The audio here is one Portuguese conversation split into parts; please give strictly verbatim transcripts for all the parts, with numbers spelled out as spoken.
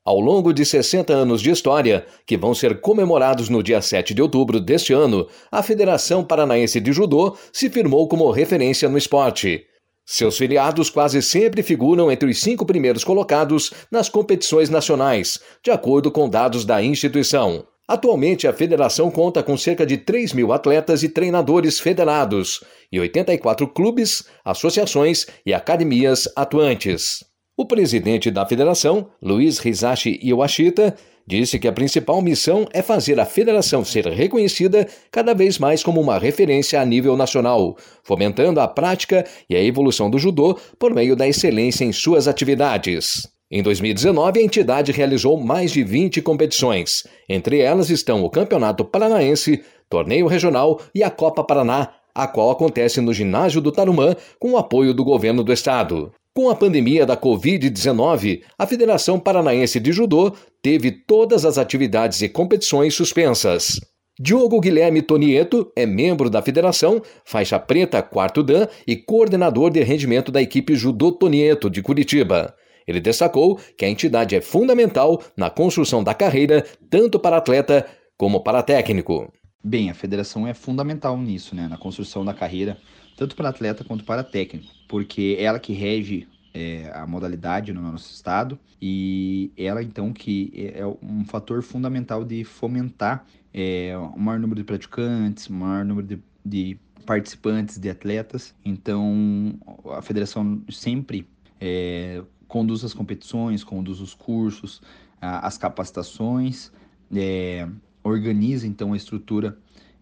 Ao longo de sessenta anos de história, que vão ser comemorados no dia sete de outubro deste ano, a Federação Paranaense de Judô se firmou como referência no esporte. Seus filiados quase sempre figuram entre os cinco primeiros colocados nas competições nacionais, de acordo com dados da instituição. Atualmente, a federação conta com cerca de três mil atletas e treinadores federados e oitenta e quatro clubes, associações e academias atuantes. O presidente da federação, Luiz Hisashi Iwashita, disse que a principal missão é fazer a federação ser reconhecida cada vez mais como uma referência a nível nacional, fomentando a prática e a evolução do judô por meio da excelência em suas atividades. Em dois mil e dezenove, a entidade realizou mais de vinte competições. Entre elas estão o Campeonato Paranaense, Torneio Regional e a Copa Paraná, a qual acontece no ginásio do Tarumã com o apoio do governo do estado. Com a pandemia da covid dezenove, a Federação Paranaense de Judô teve todas as atividades e competições suspensas. Diogo Guilherme Tonieto é membro da federação, faixa preta quarto dan e coordenador de rendimento da equipe Judô Tonieto de Curitiba. Ele destacou que a entidade é fundamental na construção da carreira, tanto para atleta como para técnico. Bem, a federação é fundamental nisso, né, na construção da carreira, tanto para atleta quanto para técnico, porque é ela que rege é, a modalidade no nosso estado e ela, então, que é um fator fundamental de fomentar é, o maior número de praticantes, o maior número de, de participantes, de atletas. Então, a federação sempre é, conduz as competições, conduz os cursos, as capacitações, é, organiza então a estrutura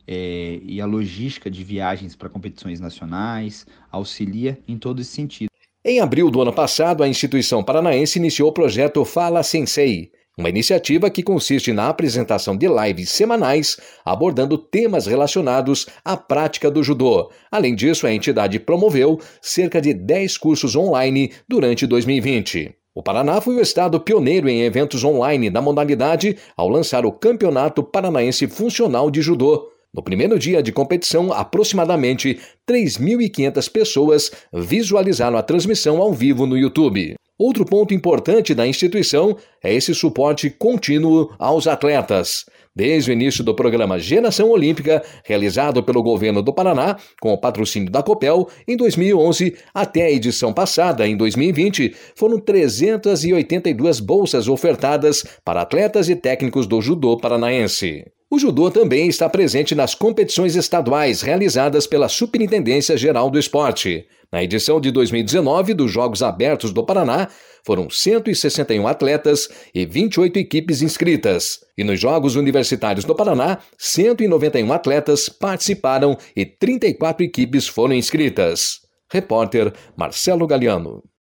é, e a logística de viagens para competições nacionais, auxilia em todo esse sentido. Em abril do ano passado, a instituição paranaense iniciou o projeto Fala Sensei, uma iniciativa que consiste na apresentação de lives semanais abordando temas relacionados à prática do judô. Além disso, a entidade promoveu cerca de dez cursos online durante dois mil e vinte. O Paraná foi o estado pioneiro em eventos online da modalidade ao lançar o Campeonato Paranaense Funcional de Judô. No primeiro dia de competição, aproximadamente três mil e quinhentas pessoas visualizaram a transmissão ao vivo no YouTube. Outro ponto importante da instituição é esse suporte contínuo aos atletas. Desde o início do programa Geração Olímpica, realizado pelo governo do Paraná, com o patrocínio da Copel, em dois mil e onze, até a edição passada, em dois mil e vinte, foram trezentas e oitenta e duas bolsas ofertadas para atletas e técnicos do judô paranaense. O judô também está presente nas competições estaduais realizadas pela Superintendência Geral do Esporte. Na edição de dois mil e dezenove dos Jogos Abertos do Paraná, foram cento e sessenta e um atletas e vinte e oito equipes inscritas. E nos Jogos Universitários do Paraná, cento e noventa e um atletas participaram e trinta e quatro equipes foram inscritas. Repórter Marcelo Galiano.